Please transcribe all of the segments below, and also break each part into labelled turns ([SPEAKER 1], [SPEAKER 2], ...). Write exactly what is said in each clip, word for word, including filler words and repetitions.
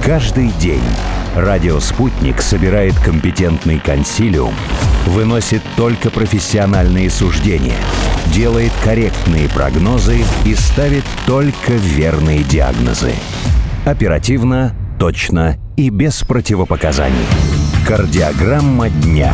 [SPEAKER 1] Каждый день радио «Спутник» собирает компетентный консилиум, выносит только профессиональные суждения, делает корректные прогнозы и ставит только верные диагнозы. Оперативно, точно и без противопоказаний. Кардиограмма дня.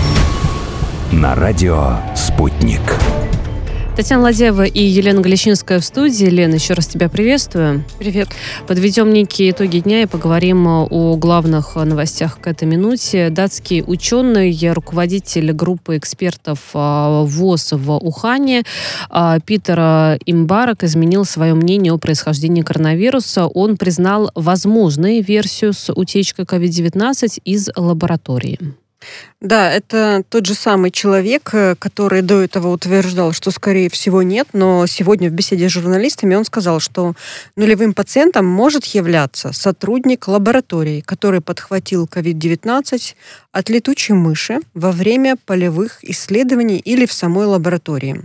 [SPEAKER 1] На радио «Спутник».
[SPEAKER 2] Татьяна Ладеева и Елена Галищинская в студии. Лена, еще раз тебя приветствую.
[SPEAKER 3] Привет.
[SPEAKER 2] Подведем некие итоги дня и поговорим о главных новостях к этой минуте. Датский ученый, руководитель группы экспертов ВОЗ в Ухане Питер Имбарак изменил свое мнение о происхождении коронавируса. Он признал возможной версию с утечкой ковид девятнадцать из лаборатории.
[SPEAKER 3] Да, это тот же самый человек, который до этого утверждал, что, скорее всего, нет, но сегодня в беседе с журналистами он сказал, что нулевым пациентом может являться сотрудник лаборатории, который подхватил ковид девятнадцать от летучей мыши во время полевых исследований или в самой лаборатории.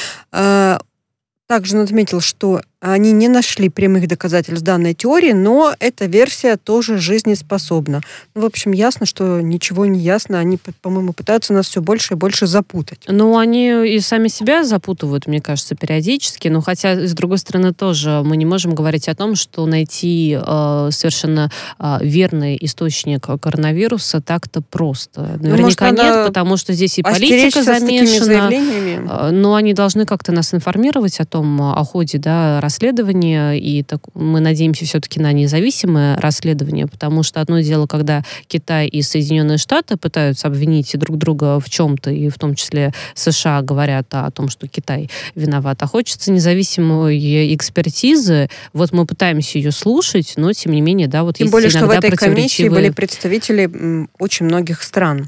[SPEAKER 3] Также он отметил, что они не нашли прямых доказательств данной теории, но эта версия тоже жизнеспособна. Ну, в общем, ясно, что ничего не ясно. Они, по-моему, пытаются нас все больше и больше запутать.
[SPEAKER 2] Ну, они и сами себя запутывают, мне кажется, периодически. Но хотя, с другой стороны, тоже мы не можем говорить о том, что найти э, совершенно э, верный источник коронавируса так-то просто. Наверняка ну, может, нет, потому что здесь и политика замешана. Э, но они должны как-то нас информировать о том, о ходе, да, расследования, и так, мы надеемся все-таки на независимое расследование, потому что одно дело, когда Китай и Соединенные Штаты пытаются обвинить друг друга в чем-то, и в том числе США говорят о том, что Китай виноват, а хочется независимой экспертизы. Вот мы пытаемся ее слушать, но тем не менее, да, вот
[SPEAKER 3] тем
[SPEAKER 2] есть
[SPEAKER 3] более, что в этой
[SPEAKER 2] противоречивые...
[SPEAKER 3] комиссии были представители очень многих стран.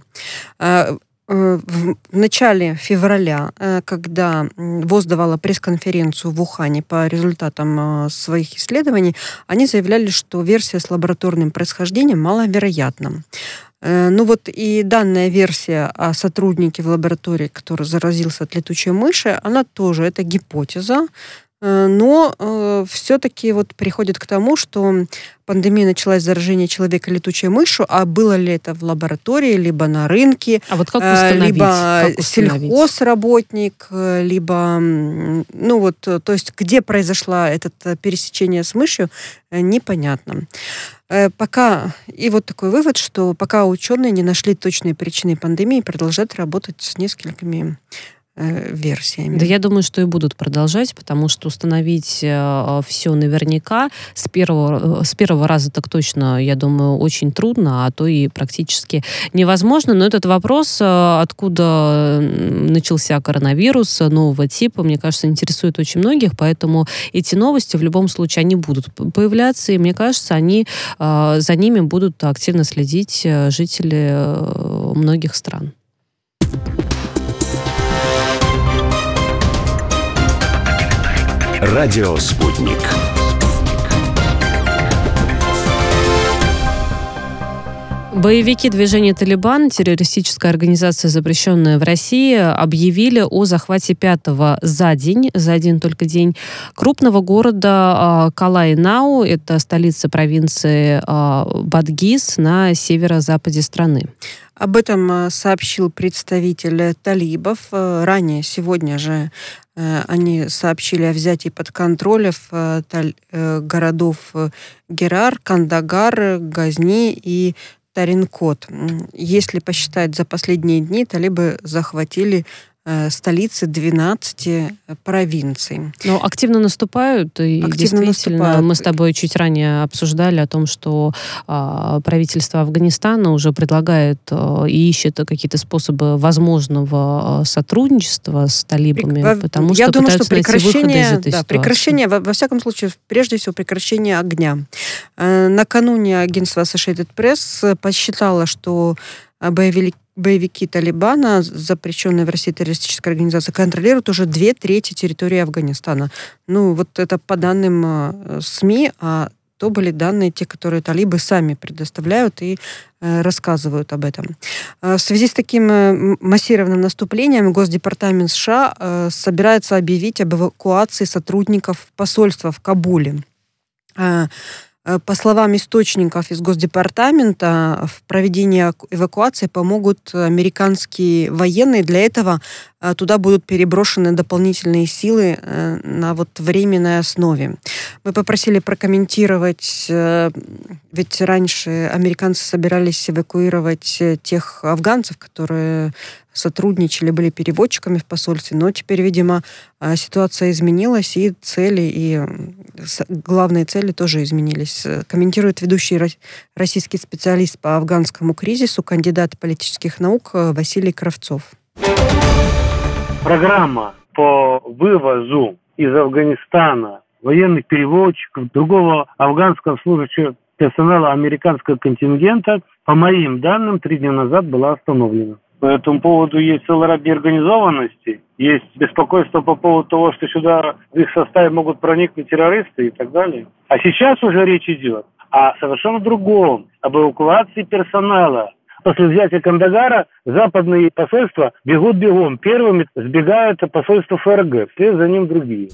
[SPEAKER 3] В начале февраля, когда ВОЗ давала пресс-конференцию в Ухане по результатам своих исследований, они заявляли, что версия с лабораторным происхождением маловероятна. Ну вот и данная версия о сотруднике в лаборатории, который заразился от летучей мыши, она тоже, это гипотеза, но э, все-таки вот приходит к тому, что пандемия началась с заражения человека летучей мышью, а было ли это в лаборатории, либо на рынке,
[SPEAKER 2] а вот как установить?
[SPEAKER 3] либо
[SPEAKER 2] как установить?
[SPEAKER 3] сельхозработник, либо, ну вот, то есть где произошло это пересечение с мышью, непонятно. Пока, и вот такой вывод, что пока ученые не нашли точные причины пандемии, продолжают работать с несколькими версиями.
[SPEAKER 2] Да, я думаю, что и будут продолжать, потому что установить э, все наверняка с первого, с первого раза так точно, я думаю, очень трудно, а то и практически невозможно. Но этот вопрос, э, откуда начался коронавирус нового типа, мне кажется, интересует очень многих, поэтому эти новости в любом случае, они будут появляться, и мне кажется, они, э, за ними будут активно следить жители э, многих стран.
[SPEAKER 1] Радио «Спутник».
[SPEAKER 2] Боевики движения «Талибан», террористическая организация, запрещенная в России, объявили о захвате пятого за день, за один только день, крупного города Калай-Нау, это столица провинции Бадгис на северо-западе страны.
[SPEAKER 3] Об этом сообщил представитель талибов. Ранее, сегодня же, они сообщили о взятии под контроль городов Герар, Кандагар, Газни и Таринкот. Если посчитать за последние дни, талибы захватили столицы двенадцати провинций.
[SPEAKER 2] Но активно наступают, и
[SPEAKER 3] активно
[SPEAKER 2] действительно,
[SPEAKER 3] наступают.
[SPEAKER 2] Мы с тобой чуть ранее обсуждали о том, что а, правительство Афганистана уже предлагает а, и ищет какие-то способы возможного а, сотрудничества с талибами,
[SPEAKER 3] При,
[SPEAKER 2] потому
[SPEAKER 3] я
[SPEAKER 2] что
[SPEAKER 3] думаю,
[SPEAKER 2] пытаются
[SPEAKER 3] что
[SPEAKER 2] найти выходы из этой
[SPEAKER 3] да,
[SPEAKER 2] ситуации.
[SPEAKER 3] Прекращение, во, во всяком случае, прежде всего, прекращение огня. Э, накануне агентство Associated Press посчитало, что боевики Боевики Талибана, запрещенная в России террористическая организация, контролируют уже две трети территории Афганистана. Ну, вот это по данным э, СМИ, а то были данные, те, которые талибы сами предоставляют и э, рассказывают об этом. Э, в связи с таким э, массированным наступлением Госдепартамент США э, собирается объявить об эвакуации сотрудников посольства в Кабуле. Э, По словам источников из Госдепартамента, в проведении эвакуации помогут американские военные. Для этого туда будут переброшены дополнительные силы на вот временной основе. Мы попросили прокомментировать, ведь раньше американцы собирались эвакуировать тех афганцев, которые сотрудничали, были переводчиками в посольстве, но теперь, видимо, ситуация изменилась, и цели, и главные цели тоже изменились. Комментирует ведущий российский специалист по афганскому кризису, кандидат политических наук Василий Кравцов.
[SPEAKER 4] Программа по вывозу из Афганистана военных переводчиков, другого афганского служащего персонала американского контингента, по моим данным, три дня назад была остановлена. По этому поводу есть целый ряд неорганизованностей, есть беспокойство по поводу того, что сюда в их составе могут проникнуть террористы и так далее. А сейчас уже речь идет о совершенно другом, об эвакуации персонала. После взятия Кандагара западные посольства бегут бегом. Первыми сбегают посольства ФРГ, вслед за ним другие.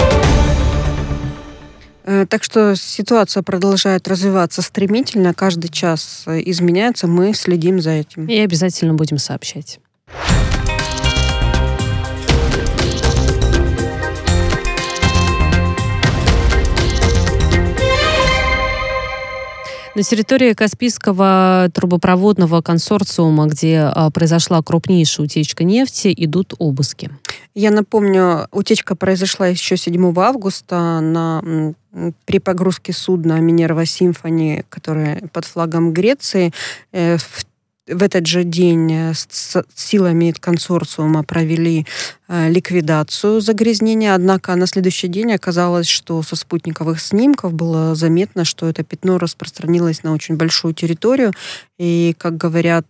[SPEAKER 3] Так что ситуация продолжает развиваться стремительно, каждый час изменяется, мы следим за этим.
[SPEAKER 2] И обязательно будем сообщать. На территории Каспийского трубопроводного консорциума, где а, произошла крупнейшая утечка нефти, идут обыски.
[SPEAKER 3] Я напомню, утечка произошла еще седьмого августа на, при погрузке судна «Минерва Симфони», которое под флагом Греции. В В этот же день с силами консорциума провели э, ликвидацию загрязнения, однако на следующий день оказалось, что со спутниковых снимков было заметно, что это пятно распространилось на очень большую территорию, и, как говорят,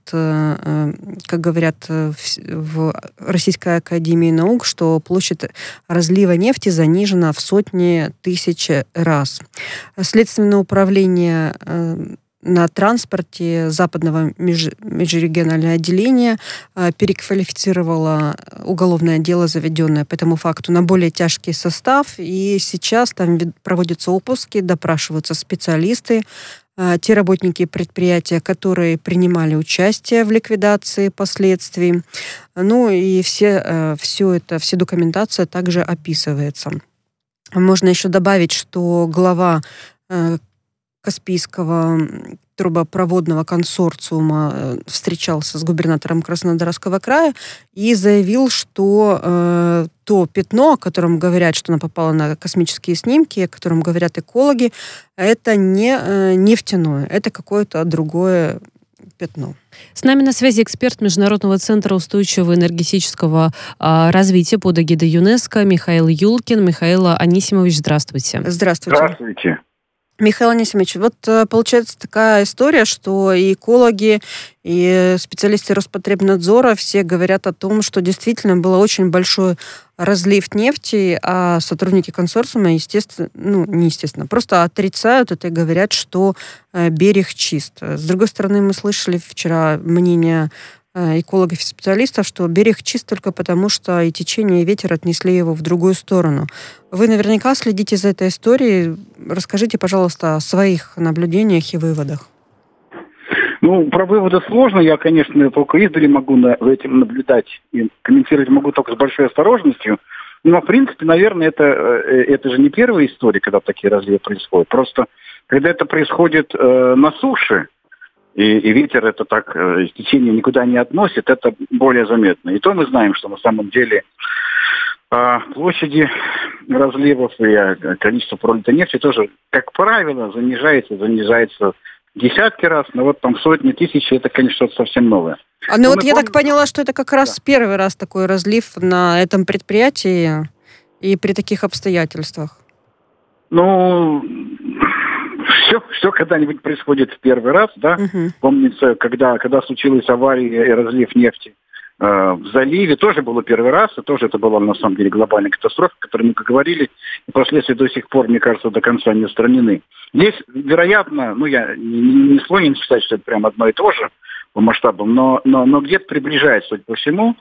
[SPEAKER 3] э, как говорят в, в Российской академии наук, что площадь разлива нефти занижена в сотни тысяч раз. Следственное управление э, на транспорте западного меж, межрегионального отделения э, переквалифицировало уголовное дело, заведенное по этому факту, на более тяжкий состав. И сейчас там проводятся обыски, допрашиваются специалисты, э, те работники предприятия, которые принимали участие в ликвидации последствий. Ну и все, э, все это, вся документация также описывается. Можно еще добавить, что глава э, Каспийского трубопроводного консорциума встречался с губернатором Краснодарского края и заявил, что э, то пятно, о котором говорят, что оно попало на космические снимки, о котором говорят экологи, это не э, нефтяное, это какое-то другое пятно.
[SPEAKER 2] С нами на связи эксперт Международного центра устойчивого энергетического а, развития под эгидой ЮНЕСКО Михаил Юлкин. Михаил Анисимович, здравствуйте.
[SPEAKER 3] Здравствуйте.
[SPEAKER 5] Здравствуйте.
[SPEAKER 3] Михаил Анисимович, вот получается такая история, что и экологи, и специалисты Роспотребнадзора все говорят о том, что действительно был очень большой разлив нефти, а сотрудники консорциума, естественно, ну, не естественно, просто отрицают это и говорят, что берег чист. С другой стороны, мы слышали вчера мнение экологов и специалистов, что берег чист только потому, что и течение, и ветер отнесли его в другую сторону. Вы наверняка следите за этой историей. Расскажите, пожалуйста, о своих наблюдениях и выводах.
[SPEAKER 5] Ну, про выводы сложно. Я, конечно, только издали могу на, за этим наблюдать и комментировать могу только с большой осторожностью. Но, в принципе, наверное, это, это же не первая история, когда такие разливы происходят. Просто, когда это происходит э, на суше, И, и ветер это так, э, течение никуда не относит, это более заметно. И то мы знаем, что на самом деле э, площади разливов и э, количество пролитой нефти тоже, как правило, занижается, занижается десятки раз, но вот там сотни тысяч, это, конечно, что-то совсем новое.
[SPEAKER 3] А ну но вот я помним... так поняла, что это как раз да. первый раз такой разлив на этом предприятии и при таких обстоятельствах.
[SPEAKER 5] Ну... Все, все когда-нибудь происходит в первый раз, да. Uh-huh. Помнится, когда, когда случилась авария и разлив нефти э, в заливе, тоже было первый раз, и тоже это была на самом деле глобальная катастрофа, о которой мы говорили, и последствия до сих пор, мне кажется, до конца не устранены. Здесь, вероятно, ну я не, не склонен считать, что это прямо одно и то же по масштабам, но, но, но где-то приближается, судя по всему,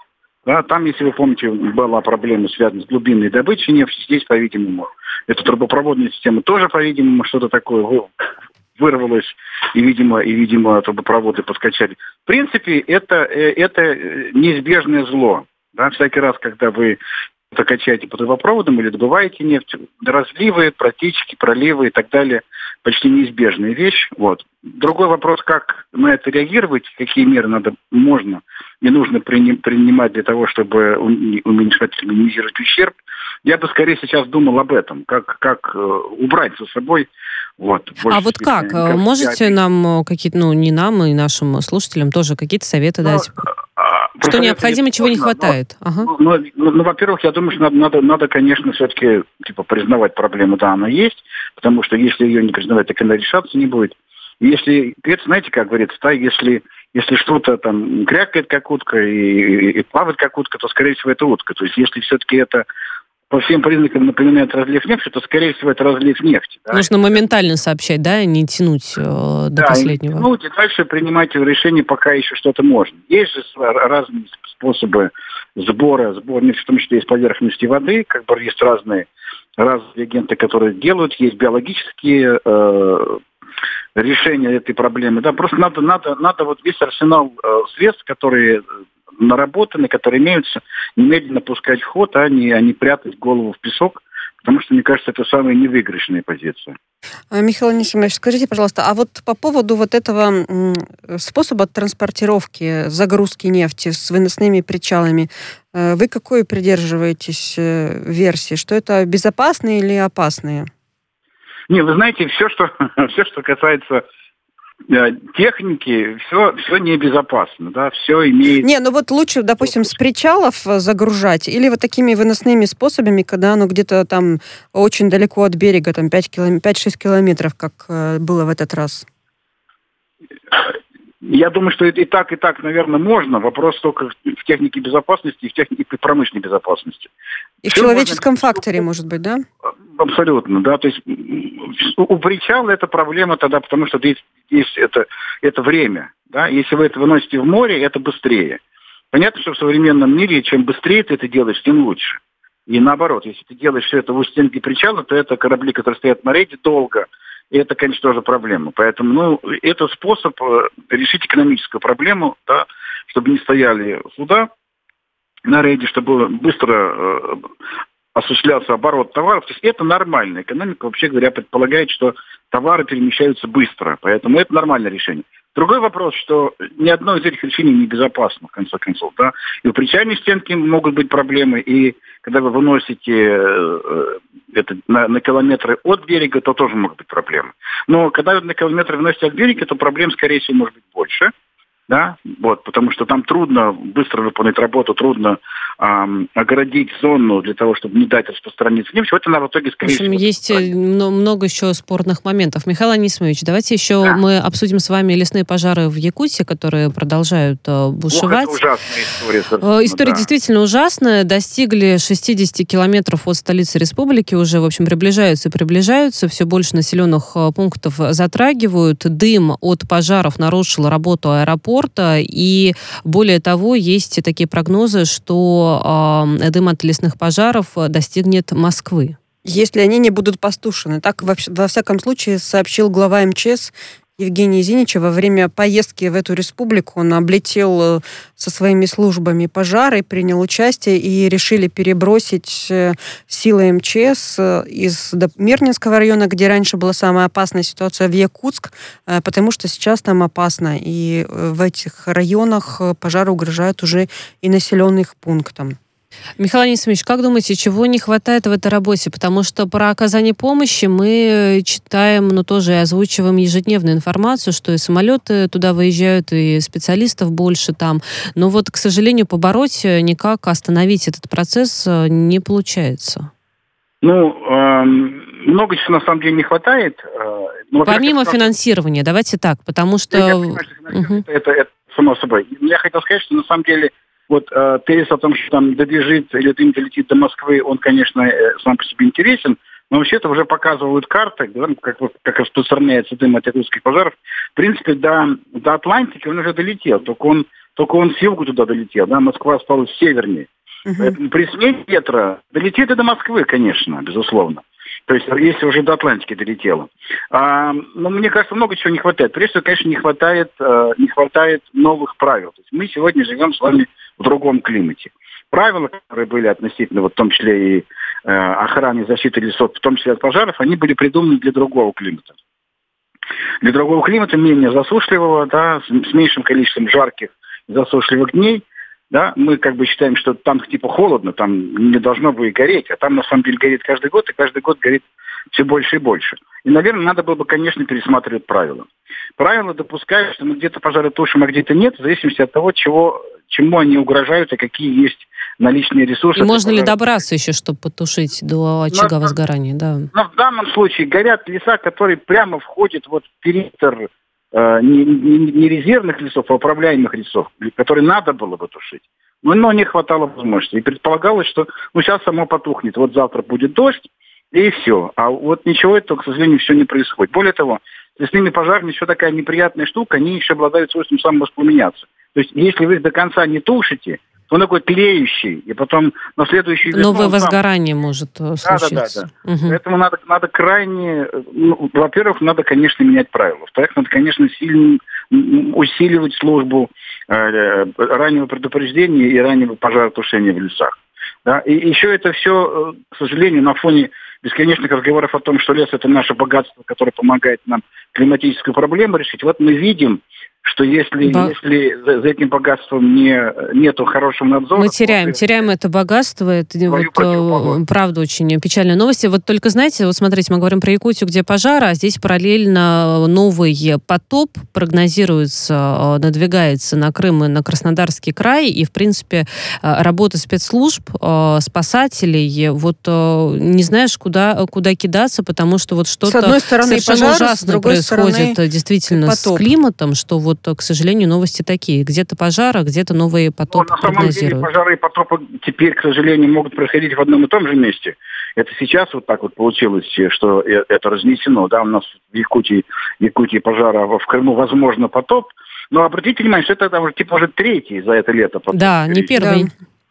[SPEAKER 5] Да, там, если вы помните, была проблема, связанная с глубинной добычей нефти. Здесь, по-видимому, эта трубопроводная система тоже, по-видимому, что-то такое вырвалось, и, видимо, и, видимо, трубопроводы подкачали. В принципе, это, это неизбежное зло. Да? Всякий раз, когда вы это качаете по трубопроводам или добываете нефть, разливы, протечки, проливы и так далее, почти неизбежная вещь. Вот. Другой вопрос, как на это реагировать, какие меры надо, можно и нужно принимать для того, чтобы уменьшать, минимизировать ущерб. Я бы скорее сейчас думал об этом, как, как убрать за собой. Вот,
[SPEAKER 2] а вот как? как? Можете я... нам какие-то, ну, не нам, и нашим слушателям тоже какие-то советы но, дать? Что необходимо, чего не хватает?
[SPEAKER 5] Но, ага. ну, ну, ну, во-первых, я думаю, что надо, надо, надо, конечно, все-таки типа, признавать проблему. Да, она есть, потому что если ее не признавать, так она решаться не будет. Если, это, знаете, как говорится, да, если, если что-то там крякает как утка и, и, и плавает как утка, то, скорее всего, это утка. То есть, если все-таки это по всем признакам напоминает разлив нефти, то, скорее всего, это разлив нефти. Да?
[SPEAKER 2] Нужно моментально сообщать, да, и не тянуть э, до да, последнего.
[SPEAKER 5] Да, не тянуть, и дальше принимать решение, пока еще что-то можно. Есть же разные способы сбора, сбора нефти, в том числе из поверхности воды, как бы есть разные, разные агенты, которые делают, есть биологические э, решения этой проблемы. Да, просто надо, надо, надо вот весь арсенал э, средств, которые наработаны, которые имеются, немедленно пускать в ход, а не, а не прятать голову в песок, потому что, мне кажется, это самая невыигрышная позиция.
[SPEAKER 3] Михаил Анисимович, скажите, пожалуйста, а вот по поводу вот этого способа транспортировки, загрузки нефти с выносными причалами, вы какой придерживаетесь версии? Что это безопасные или опасные?
[SPEAKER 5] Не, вы знаете, все, что, все, что касается техники, все, все небезопасно, да, все имеет...
[SPEAKER 3] Не, ну вот лучше, допустим, с причалов загружать или вот такими выносными способами, когда оно где-то там очень далеко от берега, там пять-шесть километров, как было в этот раз?
[SPEAKER 5] Я думаю, что и так, и так, наверное, можно. Вопрос только в технике безопасности и в технике промышленной безопасности.
[SPEAKER 3] И в человеческом можно... факторе, может быть, да?
[SPEAKER 5] Абсолютно, да. То есть у причала это проблема тогда, потому что здесь, здесь это, это время. Да? Если вы это выносите в море, это быстрее. Понятно, что в современном мире, чем быстрее ты это делаешь, тем лучше. И наоборот, если ты делаешь все это в устенке причала, то это корабли, которые стоят на рейде, долго. И это, конечно, тоже проблема. Поэтому, ну, это способ решить экономическую проблему, да, чтобы не стояли суда на рейде, чтобы быстро э, осуществлялся оборот товаров. То есть это нормально. Экономика, вообще говоря, предполагает, что товары перемещаются быстро. Поэтому это нормальное решение. Другой вопрос, что ни одно из этих решений не безопасно, в конце концов. Да? И у причальной стенки могут быть проблемы, и когда вы выносите э, это на, на километры от берега, то тоже могут быть проблемы. Но когда вы на километры выносите от берега, то проблем, скорее всего, может быть больше. Да? Вот, потому что там трудно быстро выполнить работу, трудно эм, оградить зону для того, чтобы не дать распространиться нефть. Это на в итоге, скорее всего...
[SPEAKER 2] Есть много еще спорных моментов. Михаил Анисимович, давайте еще да. мы обсудим с вами лесные пожары в Якутии, которые продолжают э, бушевать. Ох,
[SPEAKER 5] это ужасная история.
[SPEAKER 2] История да. действительно ужасная. Достигли шестьдесят километров от столицы республики. Уже, в общем, приближаются и приближаются. Все больше населенных пунктов затрагивают. Дым от пожаров нарушил работу аэропорта. И более того, есть такие прогнозы, что э, дым от лесных пожаров достигнет Москвы.
[SPEAKER 3] Если они не будут потушены. Так, во, во всяком случае, сообщил глава эм че эс Евгений Зиничев во время поездки в эту республику. Он облетел со своими службами пожары, принял участие, и решили перебросить силы эм че эс из Мирнинского района, где раньше была самая опасная ситуация, в Якутск, потому что сейчас там опасно. И в этих районах пожары угрожают уже и населенным пунктам.
[SPEAKER 2] Михаил Анисимович, как думаете, чего не хватает в этой работе? Потому что про оказание помощи мы читаем, но тоже и озвучиваем ежедневную информацию, что и самолеты туда выезжают, и специалистов больше там. Но вот, к сожалению, побороть никак, остановить этот процесс не получается.
[SPEAKER 5] Ну, э, много чего на самом деле не хватает.
[SPEAKER 2] Но, помимо это, финансирования, давайте так, потому что... Я понимаю, что
[SPEAKER 5] угу. это, это само собой. Я хотел сказать, что на самом деле вот э, тезис о том, что там добежит или дым долетит до Москвы, он, конечно, э, сам по себе интересен, но вообще-то уже показывают карты, да, как, как распространяется дым от якутских пожаров. В принципе, до, до Атлантики он уже долетел, только он только он с юга туда долетел, да, Москва стала севернее. Uh-huh. Поэтому при смене ветра долетит и до Москвы, конечно, безусловно. То есть, если уже до Атлантики долетело. А, но мне кажется, много чего не хватает. Прежде всего, конечно, не хватает, э, не хватает новых правил. То есть мы сегодня живем с вами в другом климате. Правила, которые были относительно, вот, в том числе и э, охраны и защиты лесов, в том числе от пожаров, они были придуманы для другого климата. Для другого климата, менее засушливого, да, с, с меньшим количеством жарких и засушливых дней. Да, мы как бы считаем, что там типа холодно, там не должно бы и гореть, а там на самом деле горит каждый год, и каждый год горит все больше и больше. И, наверное, надо было бы, конечно, пересматривать правила. Правила допускают, что мы где-то пожары тушим, а где-то нет, в зависимости от того, чего, чему они угрожают и какие есть наличные ресурсы.
[SPEAKER 2] И можно ли добраться еще, чтобы потушить до очага но, возгорания? Да.
[SPEAKER 5] Но в данном случае горят леса, которые прямо входят вот в периметр Не, не, не резервных лесов, а управляемых лесов, которые надо было бы тушить. Но, но не хватало возможности. И предполагалось, что ну, сейчас само потухнет. Вот завтра будет дождь, и все. А вот ничего этого, к сожалению, все не происходит. Более того, с лесными пожарами еще такая неприятная штука, они еще обладают свойством самовоспламеняться. То есть, если вы их до конца не тушите, то он такой тлеющий, и потом на следующую весну...
[SPEAKER 2] Новое возгорание сам... может случиться. Да, да, да.
[SPEAKER 5] Угу. Поэтому надо, надо крайне... Ну, во-первых, надо, конечно, менять правила. Во-вторых, надо, конечно, сильно усиливать службу э, раннего предупреждения и раннего пожаротушения в лесах. Да? И еще это все, к сожалению, на фоне бесконечных разговоров о том, что лес – это наше богатство, которое помогает нам климатическую проблему решить. Вот мы видим, что если, Бо... если за, за этим богатством не, нету хорошего надзора...
[SPEAKER 2] Мы теряем, то, теряем это богатство. Это вот, правда очень печальная новость. Вот только, знаете, вот смотрите, мы говорим про Якутию, где пожар, а здесь параллельно новый потоп прогнозируется, надвигается на Крым и на Краснодарский край. И, в принципе, работа спецслужб, спасателей, вот не знаешь, куда, куда кидаться, потому что вот что-то совершенно пожар, ужасное происходит действительно потоп. С климатом, что вот, к сожалению, новости такие. Где-то пожары, где-то новые потопы ну, прогнозируют.
[SPEAKER 5] На самом деле пожары и потопы теперь, к сожалению, могут происходить в одном и том же месте. Это сейчас вот так вот получилось, что это разнесено. Да, у нас в Якутии, в Якутии пожара, в Крыму, возможно, потоп. Но обратите внимание, что это там уже, типа, уже третий за это лето потоп.
[SPEAKER 2] Да, не первый.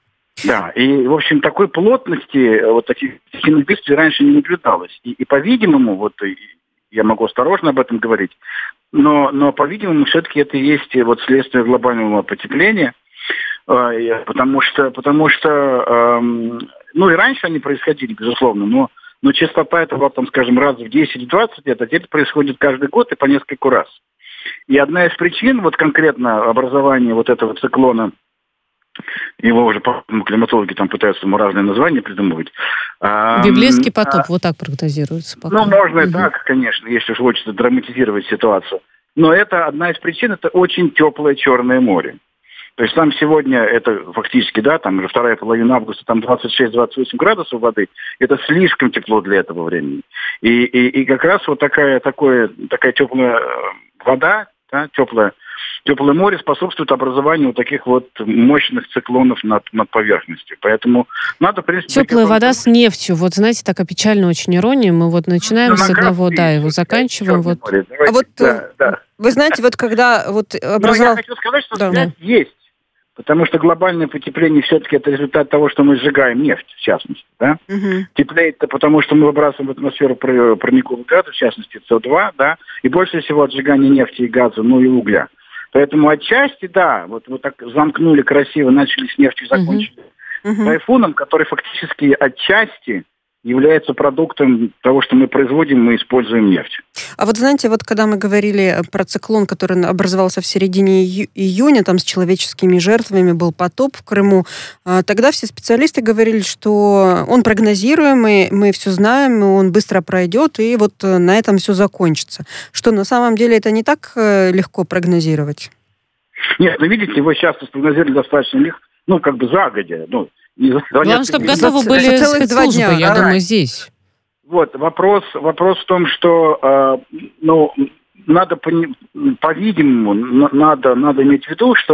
[SPEAKER 5] Да, и, в общем, такой плотности вот таких стихийных бедствий раньше не наблюдалось. И, и по-видимому, вот я могу осторожно об этом говорить, но, но по-видимому, все-таки это и есть вот следствие глобального потепления, э, потому что, потому что э, ну и раньше они происходили, безусловно, но, но частота этого, там, скажем, раз в десять-двадцать лет, а теперь происходит каждый год и по нескольку раз. И одна из причин, вот конкретно образования вот этого циклона, его уже климатологи там пытаются ему разные названия придумывать.
[SPEAKER 2] Библейский потоп, а, вот так прогнозируется. Пока.
[SPEAKER 5] Ну, можно угу. и так, конечно, если уж хочется драматизировать ситуацию. Но это одна из причин, это очень теплое Черное море. То есть там сегодня это фактически, да, там уже вторая половина августа, там двадцать шесть - двадцать восемь градусов воды. Это слишком тепло для этого времени. И, и, и как раз вот такая, такое, такая теплая вода, да, теплая, Теплое море способствует образованию вот таких вот мощных циклонов над, над поверхностью. Поэтому надо, в принципе...
[SPEAKER 2] Теплая вода с нефтью. Вот, знаете, такая печальная очень ирония. Мы вот начинаем ну, с одного, да, его заканчиваем. Вот.
[SPEAKER 3] Давайте, а вот, да, да. Вы знаете, вот когда вот образовал...
[SPEAKER 5] Но я хочу сказать, что да. связь есть. Потому что глобальное потепление все-таки это результат того, что мы сжигаем нефть, в частности. Да? Угу. Теплеет-то потому, что мы выбрасываем в атмосферу парниковых газов, в частности эс о два, да, и больше всего от сжигания нефти и газа, ну и угля. Поэтому отчасти, да, вот, вот так замкнули красиво, начали с нефти, закончили uh-huh. тайфуном, который фактически отчасти является продуктом того, что мы производим, мы используем нефть.
[SPEAKER 3] А вот знаете, вот когда мы говорили про циклон, который образовался в середине ию- июня, там с человеческими жертвами был потоп в Крыму, тогда все специалисты говорили, что он прогнозируемый, мы все знаем, он быстро пройдет, и вот на этом все закончится. Что на самом деле это не так легко прогнозировать?
[SPEAKER 5] Нет, ну видите, его часто спрогнозировали достаточно легко, ну как бы загодя, ну.
[SPEAKER 2] Главное, чтобы готовы были спецслужбы, я думаю, здесь.
[SPEAKER 5] Вот, вопрос, вопрос в том, что, э, ну, надо, по-видимому, надо, надо иметь в виду, что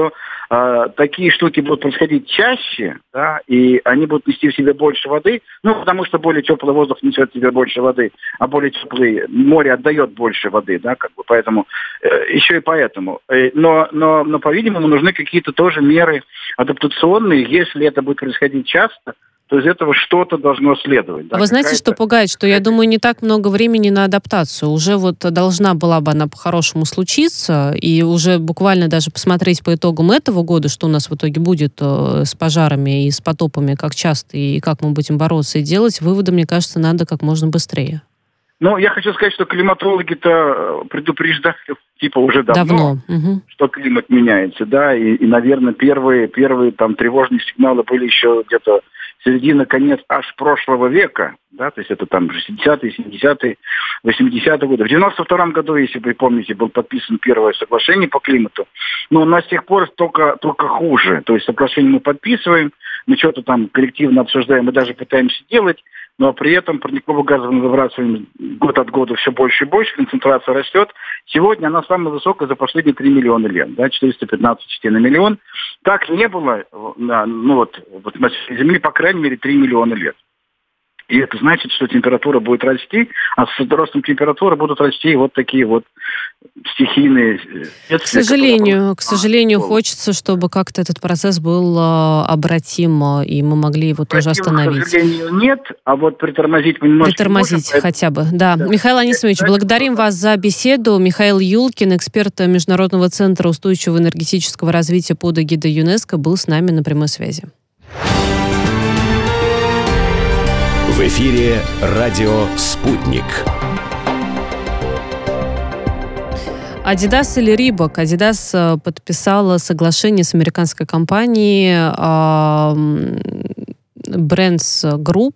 [SPEAKER 5] э, такие штуки будут происходить чаще, да, и они будут нести в себе больше воды, ну, потому что более теплый воздух несет в себе больше воды, а более теплый море отдает больше воды, да, как бы, поэтому, э, еще и поэтому. Э, но, но, но, по-видимому, нужны какие-то тоже меры адаптационные, если это будет происходить часто, то из этого что-то должно следовать. Да?
[SPEAKER 2] Вы знаете, что пугает? Что, я думаю, не так много времени на адаптацию. Уже вот должна была бы она по-хорошему случиться, и уже буквально даже посмотреть по итогам этого года, что у нас в итоге будет э, с пожарами и с потопами, как часто и как мы будем бороться, и делать выводы, мне кажется, надо как можно быстрее.
[SPEAKER 5] Ну, я хочу сказать, что климатологи-то предупреждали, типа, уже давно,
[SPEAKER 2] давно. Угу.
[SPEAKER 5] что климат меняется, да, и, и, наверное, первые, первые там тревожные сигналы были еще где-то середина, конец аж прошлого века, да, то есть это там шестидесятые, семидесятые, восьмидесятые годы. В девяносто втором году, если вы помните, был подписан первое соглашение по климату, но у нас с тех пор только, только хуже. То есть соглашение мы подписываем, мы что-то там коллективно обсуждаем и даже пытаемся делать, но при этом парниковых газов мы выбрасываем год от года все больше и больше, концентрация растет. Сегодня она самая высокая за последние три миллиона лет, да, четыреста пятнадцать частей на миллион. Так не было, ну вот, вот на Земле, по крайней мере, три миллиона лет. И это значит, что температура будет расти, а с ростом температуры будут расти вот такие вот стихийные бедствия.
[SPEAKER 2] К сожалению, к сожалению,
[SPEAKER 5] а,
[SPEAKER 2] хочется, чтобы как-то этот процесс был э, обратим, и мы могли его тоже остановить.
[SPEAKER 5] К сожалению, нет, а вот притормозить мы немножко
[SPEAKER 2] Притормозить
[SPEAKER 5] можем,
[SPEAKER 2] хотя бы, да. да. Михаил Анисимович, это, благодарим это... вас за беседу. Михаил Юлкин, эксперт Международного центра устойчивого энергетического развития под эгидой ЮНЕСКО, был с нами на прямой связи.
[SPEAKER 1] В эфире радио «Спутник».
[SPEAKER 2] Adidas или Reebok? Adidas подписала соглашение с американской компанией Brands Group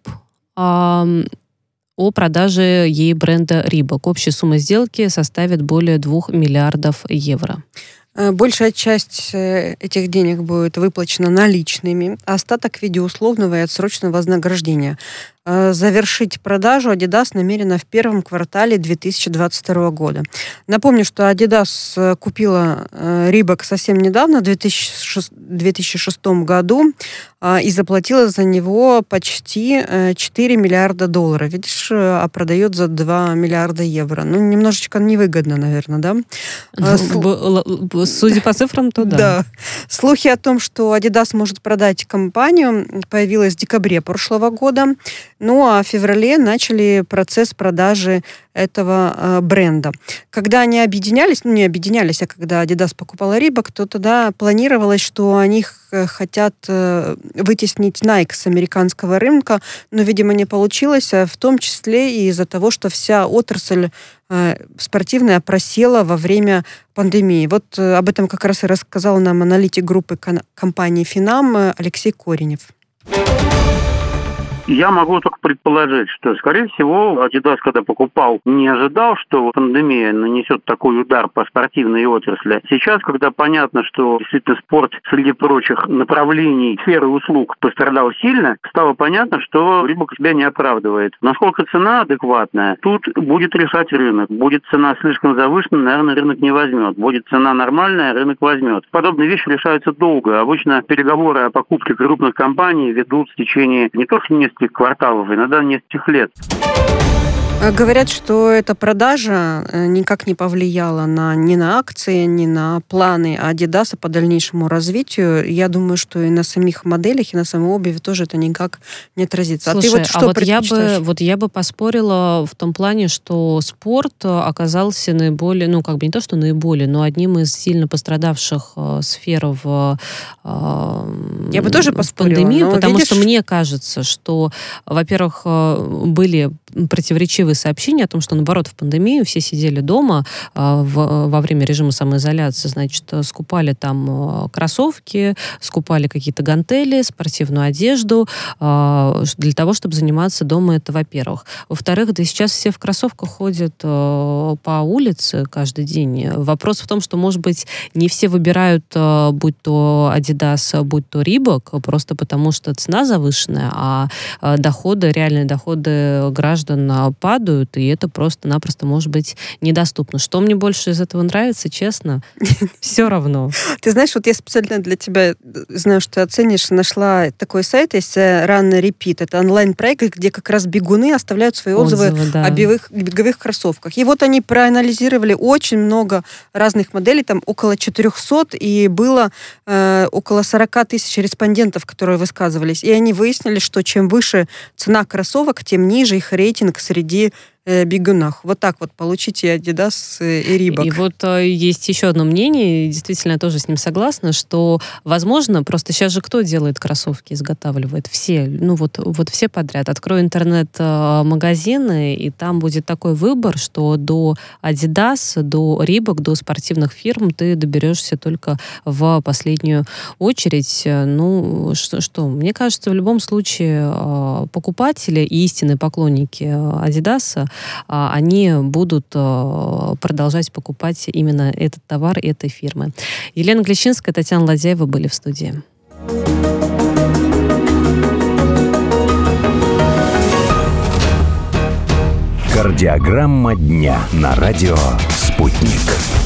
[SPEAKER 2] о продаже ей бренда Reebok. Общая сумма сделки составит более двух миллиардов евро.
[SPEAKER 3] Большая часть этих денег будет выплачена наличными, а остаток в виде условного и отсрочного вознаграждения. Завершить продажу Adidas намерена в первом квартале две тысячи двадцать второго года. Напомню, что Adidas купила Reebok совсем недавно, в две тысячи шестом году, и заплатила за него почти четыре миллиарда долларов. Видишь, а продает за два миллиарда евро. Ну, немножечко невыгодно, наверное, да?
[SPEAKER 2] Судя по цифрам, то да.
[SPEAKER 3] Да. Слухи о том, что Adidas может продать компанию, появились в декабре прошлого года. Ну, а в феврале начали процесс продажи этого э, бренда. Когда они объединялись, ну, не объединялись, а когда Adidas покупала Reebok, то тогда планировалось, что они хотят э, вытеснить Nike с американского рынка, но, видимо, не получилось, в том числе и из-за того, что вся отрасль э, спортивная просела во время пандемии. Вот э, об этом как раз и рассказал нам аналитик группы кон- компании «Финам» Алексей Коренев.
[SPEAKER 6] Я могу только предположить, что, скорее всего, Adidas, когда покупал, не ожидал, что пандемия нанесет такой удар по спортивной отрасли. Сейчас, когда понятно, что действительно спорт среди прочих направлений сферы услуг пострадал сильно, стало понятно, что Reebok себя не оправдывает. Насколько цена адекватная, тут будет решать рынок. Будет цена слишком завышенная, наверное, рынок не возьмет. Будет цена нормальная, рынок возьмет. Подобные вещи решаются долго. Обычно переговоры о покупке крупных компаний ведут в течение не только нескольких кварталов, иногда нескольких лет.
[SPEAKER 3] Говорят, что эта продажа никак не повлияла на, ни на акции, ни на планы Adidas по дальнейшему развитию. Я думаю, что и на самих моделях, и на самой обуви тоже это никак не отразится.
[SPEAKER 2] Слушай,
[SPEAKER 3] а ты вот что
[SPEAKER 2] а вот я бы,
[SPEAKER 3] предпочитаешь?
[SPEAKER 2] вот я бы поспорила в том плане, что спорт оказался наиболее, ну, как бы не то, что наиболее, но одним из сильно пострадавших э, сфер в, э,
[SPEAKER 3] я бы тоже
[SPEAKER 2] в
[SPEAKER 3] поспорила,
[SPEAKER 2] пандемию,
[SPEAKER 3] но
[SPEAKER 2] потому
[SPEAKER 3] видишь...
[SPEAKER 2] что мне кажется, что, во-первых, были противоречивые сообщения о том, что, наоборот, в пандемию все сидели дома э, в, во время режима самоизоляции, значит, скупали там кроссовки, скупали какие-то гантели, спортивную одежду э, для того, чтобы заниматься дома, это во-первых. Во-вторых, да сейчас все в кроссовках ходят э, по улице каждый день. Вопрос в том, что, может быть, не все выбирают, э, будь то Adidas, будь то Reebok, просто потому что цена завышенная, а э, доходы, реальные доходы граждан падают, радуют, и это просто-напросто может быть недоступно. Что мне больше из этого нравится, честно, все равно.
[SPEAKER 3] Ты знаешь, вот я специально для тебя, знаю, что ты оценишь, нашла такой сайт, есть Run Repeat. Это онлайн-проект, где как раз бегуны оставляют свои отзывы, отзывы да. о беговых, беговых кроссовках. И вот они проанализировали очень много разных моделей, там около четырехсот, и было э, около сорок тысяч респондентов, которые высказывались. И они выяснили, что чем выше цена кроссовок, тем ниже их рейтинг среди э, бегунах. Вот так вот получите Adidas и Reebok.
[SPEAKER 2] И вот э, есть еще одно мнение, действительно, я тоже с ним согласна, что, возможно, просто сейчас же кто делает кроссовки, изготавливает? Все, ну вот, вот все подряд. Открой интернет-магазины, и там будет такой выбор, что до Adidas, до Reebok, до спортивных фирм ты доберешься только в последнюю очередь. Ну, что, что? Мне кажется, в любом случае покупатели и истинные поклонники Adidas, они будут продолжать покупать именно этот товар этой фирмы. Елена Глещинская, Татьяна Ладяева были в студии.
[SPEAKER 1] Кардиограмма дня на радио «Спутник».